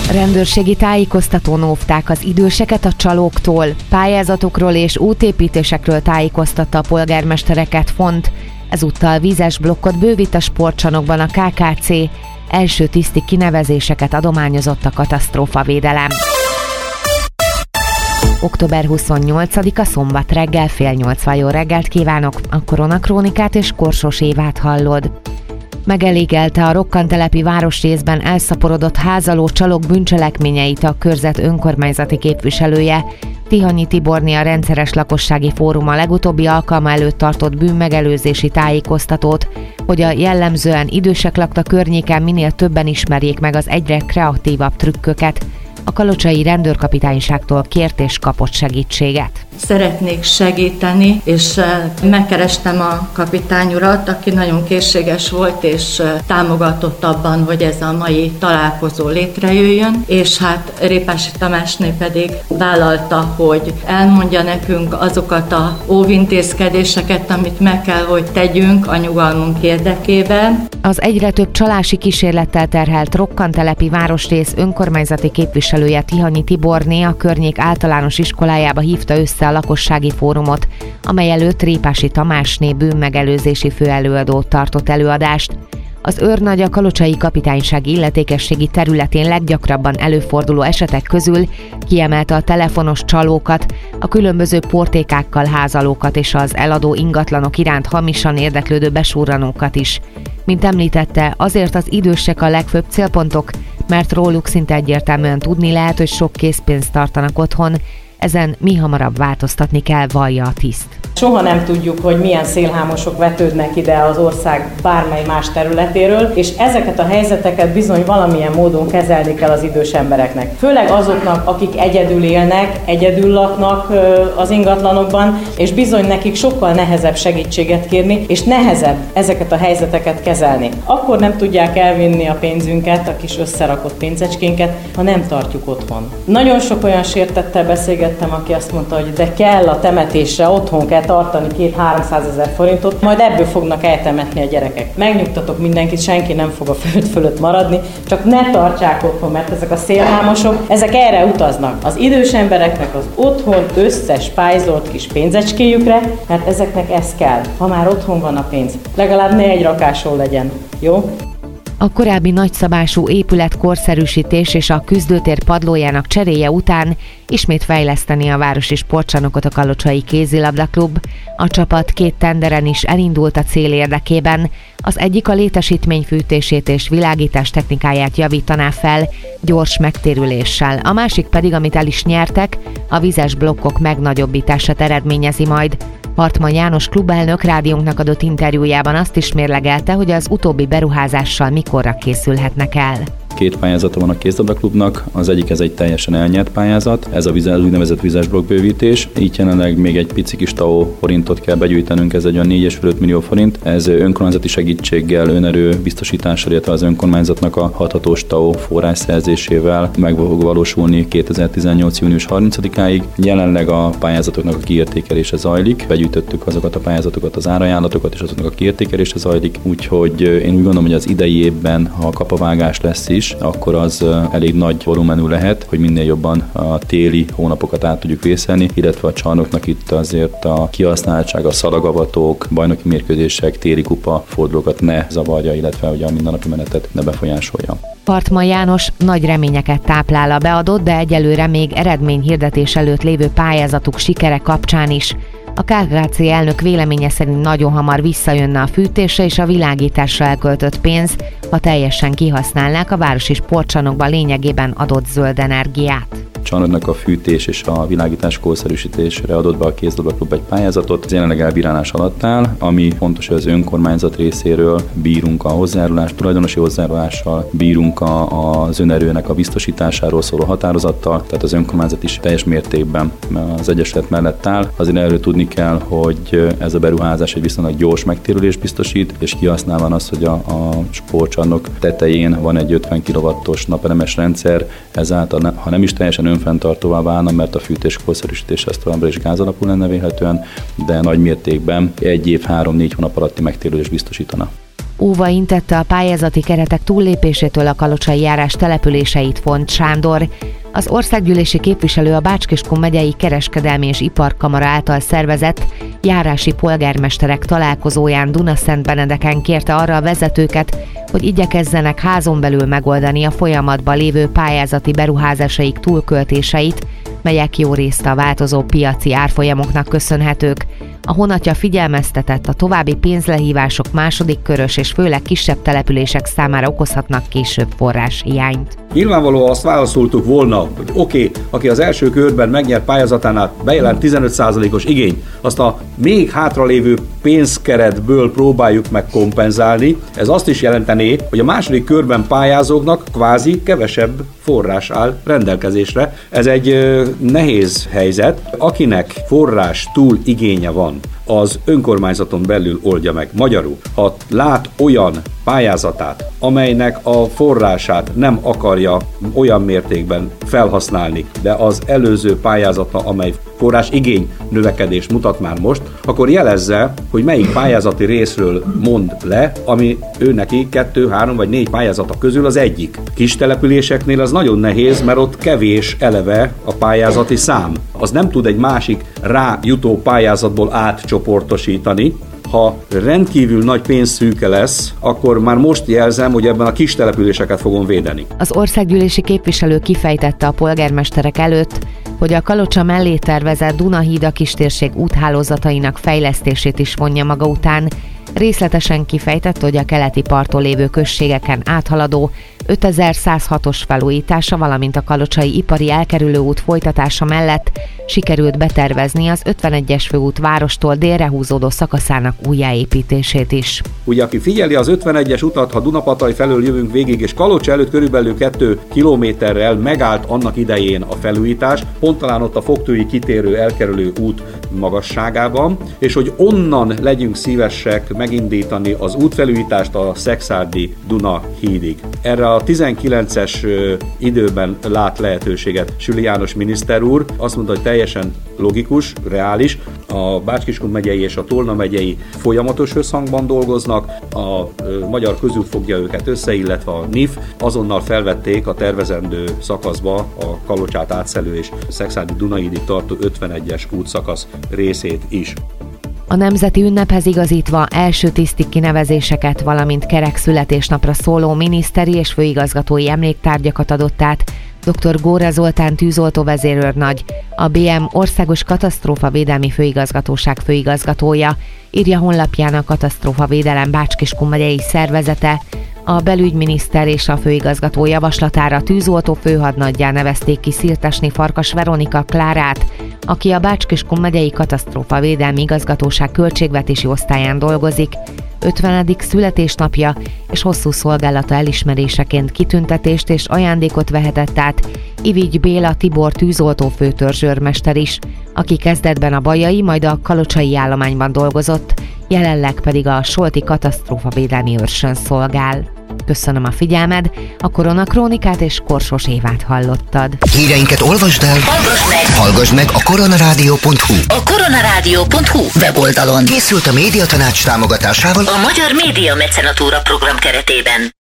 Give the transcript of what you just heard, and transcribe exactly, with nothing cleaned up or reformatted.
Rendőrségi tájékoztatón óvták az időseket a csalóktól. Pályázatokról és útépítésekről tájékoztatta a polgármestereket Font. Ezúttal vízes blokkot bővít a sportcsarnokban a ká ká cé. Első tiszti kinevezéseket adományozott a katasztrófavédelem. október huszonnyolcadika szombat reggel fél nyolcvan jó reggelt kívánok, a Koronakrónikát és Korsos Évát hallod. Megelégelte a rokkantelepi városrészben elszaporodott házaló csalók bűncselekményeit a körzet önkormányzati képviselője. Tihanyi Tiborné a Rendszeres Lakossági Fórum a legutóbbi alkalma előtt tartott bűnmegelőzési tájékoztatót, hogy a jellemzően idősek lakta környéken minél többen ismerjék meg az egyre kreatívabb trükköket. A kalocsai rendőrkapitányságtól kért és kapott segítséget. Szeretnék segíteni, és megkerestem a kapitány urat, aki nagyon készséges volt, és támogatott abban, hogy ez a mai találkozó létrejöjjön, és hát Répási Tamásné pedig vállalta, hogy elmondja nekünk azokat a óvintézkedéseket, amit meg kell, hogy tegyünk a nyugalmunk érdekében. Az egyre több csalási kísérlettel terhelt rokkantelepi városrész önkormányzati képviselője Tihanyi Tiborné a környék általános iskolájába hívta össze a lakossági fórumot, amely előtt Répási Tamásné bűnmegelőzési főelőadó tartott előadást. Az őrnagy a kalocsai kapitányság illetékességi területén leggyakrabban előforduló esetek közül kiemelte a telefonos csalókat, a különböző portékákkal házalókat és az eladó ingatlanok iránt hamisan érdeklődő besurranókat is. Mint említette, azért az idősek a legfőbb célpontok, mert róluk szinte egyértelműen tudni lehet, hogy sok készpénzt tartanak otthon, ezen mi hamarabb változtatni kell, vallja a tiszt. Soha nem tudjuk, hogy milyen szélhámosok vetődnek ide az ország bármely más területéről, és ezeket a helyzeteket bizony valamilyen módon kezelni kell az idős embereknek. Főleg azoknak, akik egyedül élnek, egyedül laknak az ingatlanokban, és bizony nekik sokkal nehezebb segítséget kérni, és nehezebb ezeket a helyzeteket kezelni. Akkor nem tudják elvinni a pénzünket, a kis összerakott pénzecskénket, ha nem tartjuk otthon. Nagyon sok olyan sértettel beszélgettem, aki azt mondta, hogy de kell a temetésre, otthon kell tartani két-háromszázezer forintot, majd ebből fognak eltemetni a gyerekek. Megnyugtatok mindenkit, senki nem fog a föld fölött maradni, csak ne tartsák otthon, mert ezek a szélhámosok, ezek erre utaznak. Az idős embereknek az otthon összes pályzolt kis pénzecskéjükre, mert ezeknek ez kell, ha már otthon van a pénz. Legalább ne egy rakásról legyen, jó? A korábbi nagyszabású épület korszerűsítés és a küzdőtér padlójának cseréje után ismét fejleszteni a városi sportcsarnokot a Kalocsai Kézilabdaklub. A csapat két tenderen is elindult a cél érdekében. Az egyik a létesítmény fűtését és világítás technikáját javítaná fel gyors megtérüléssel, a másik pedig, amit el is nyertek, a vizes blokkok megnagyobbítását eredményezi majd. Hartmann János klubelnök rádiónknak adott interjújában azt is mérlegelte, hogy az utóbbi beruházással mikorra készülhetnek el. Két pályázata van a kézilabdaklubnak, az egyik ez egy teljesen elnyert pályázat, ez a vizes, úgynevezett vizes blokkbővítés. Így jelenleg még egy pici kis té á o forintot kell begyűjtenünk, ez egy olyan négy egész öt millió forint. Ez önkormányzati segítséggel, önerő biztosítással, illetve az önkormányzatnak a hathatós té á o forrásszerzésével meg fog valósulni kétezer-tizennyolc június harmincadikáig. Jelenleg a pályázatoknak a kiértékelése zajlik, begyűjtöttük azokat a pályázatokat, az árajánlatokat, és azoknak a kiértékelése zajlik, úgyhogy én úgy gondolom, hogy az idei évben, ha kapavágás lesz is, akkor az elég nagy volumenű lehet, hogy minél jobban a téli hónapokat át tudjuk vészelni, illetve a csarnoknak itt azért a kihasználtság, a szalagavatók, bajnoki mérkőzések, téli kupa fordulókat ne zavarja, illetve ugye a mindennapi menetet ne befolyásolja. Hartmann János nagy reményeket táplál a beadott, de egyelőre még eredményhirdetés előtt lévő pályázatuk sikere kapcsán is. A ká ká cé elnök véleménye szerint nagyon hamar visszajönne a fűtésre és a világításra elköltött pénz, ha teljesen kihasználnák a városi sportcsarnokban lényegében adott zöld energiát. Csarnoknak a fűtés és a világítás korszerűsítésre adott be a kézilabdaklub egy pályázatot. Ez jelenleg elbírálás alatt áll, ami fontos, hogy az önkormányzat részéről bírunk a hozzájárulás, tulajdonosi hozzájárulással, bírunk a, az önerőnek a biztosításáról szóló határozattal, tehát az önkormányzat is teljes mértékben az egyesület mellett áll. Azért erről tudni kell, hogy ez a beruházás egy viszonylag gyors megtérülést biztosít, és kihasználva az, hogy a, a sportcsarnok tetején van egy ötven kilowattos napelemes rendszer, ezáltal, ha nem is teljesen önfenntartóvá válna, mert a fűtés korszerűsítés ez továbbra is gázalapú lenne vélhetően, de nagy mértékben egy év, három-négy hónap alatti megtérülést biztosítana. Óva intette a pályázati keretek túllépésétől a kalocsai járás településeit Font Sándor. Az országgyűlési képviselő a Bács-Kiskun megyei kereskedelmi és iparkamara által szervezett járási polgármesterek találkozóján Dunaszentbenedeken kérte arra a vezetőket, hogy igyekezzenek házon belül megoldani a folyamatban lévő pályázati beruházásaik túlköltéseit, melyek jó részt a változó piaci árfolyamoknak köszönhetők. A honatja figyelmeztetett, a további pénzlehívások második körös és főleg kisebb települések számára okozhatnak később forráshiányt. Nyilvánvalóan azt válaszoltuk volna, hogy oké, okay, aki az első körben megnyert pályázatánál bejelent tizenöt százalékos igény, azt a még hátralévő pénzkeretből próbáljuk meg kompenzálni. Ez azt is jelentené, hogy a második körben pályázóknak kvázi kevesebb forrás áll rendelkezésre. Ez egy ö, nehéz helyzet. Akinek forrás túl igénye van, az önkormányzaton belül oldja meg. Magyarul, ha lát olyan pályázatát, amelynek a forrását nem akarja olyan mértékben felhasználni, de az előző pályázata, amely forrás igény növekedést mutat már most, akkor jelezze, hogy melyik pályázati részről mond le, ami ő neki kettő, három vagy négy pályázata közül az egyik. Kis településeknél az nagyon nehéz, mert ott kevés eleve a pályázati szám. Az nem tud egy másik rájutó pályázatból átcsoportosítani. Ha rendkívül nagy pénzszűke lesz, akkor már most jelzem, hogy ebben a kis településeket fogom védeni. Az országgyűlési képviselő kifejtette a polgármesterek előtt, hogy a Kalocsa mellé tervezett Dunahíd kistérség úthálózatainak fejlesztését is vonja maga után. Részletesen kifejtette, hogy a keleti parton lévő községeken áthaladó ötezer-százhatos felújítása, valamint a kalocsai ipari elkerülő út folytatása mellett sikerült betervezni az ötvenegyes főút várostól délre húzódó szakaszának újjáépítését is. Ugye, aki figyeli az ötvenegyes utat, ha Dunapataj felől jövünk végig, és Kalocsa előtt körülbelül kettő kilométerrel megállt annak idején a felújítás, pont talán ott a Fogtői kitérő elkerülő út magasságában, és hogy onnan legyünk szívesek megindítani az útfelújítást a Szekszárdi Duna hídig. Erre a tizenkilences időben lát lehetőséget Süli János miniszter úr, azt mondta, hogy teljesen logikus, reális. A Bács-Kiskun megyei és a Tolna megyei folyamatos összhangban dolgoznak, a Magyar Közút fogja őket össze, illetve a en i ef azonnal felvették a tervezendő szakaszba a Kalocsát átszelő és Szekszárdi Dunahídig tartó ötvenegyes útszakasz részét is. A nemzeti ünnephez igazítva első tiszti kinevezéseket, valamint kerek születésnapra szóló miniszteri és főigazgatói emléktárgyakat adott át dr. Góra Zoltán tűzoltó vezérőrnagy, a bé em Országos Katasztrófavédelmi Főigazgatóság főigazgatója, írja honlapján a Katasztrófavédelem Bács-Kiskun megyei szervezete. A belügyminiszter és a főigazgató javaslatára tűzoltó főhadnaggyá nevezték ki Szirtesné Farkas Veronika Klárát, aki a Bács-Kiskun megyei Katasztrófavédelmi Igazgatóság költségvetési osztályán dolgozik. ötvenedik születésnapja és hosszú szolgálata elismeréseként kitüntetést és ajándékot vehetett át Ivigy Béla Tibor tűzoltó főtörzsőrmester is, aki kezdetben a bajai, majd a kalocsai állományban dolgozott, jelenleg pedig a Solti katasztrófavédelmi őrsön szolgál. Köszönöm a figyelmed, a Koronakrónikát és Korsos Évát hallottad. Híreinket olvasd el, hallgass meg, hallgass meg a koronarádió pont hu. A koronarádió pont hu weboldalon készült a Médiatanács támogatásával a Magyar Média Mecenatúra program keretében.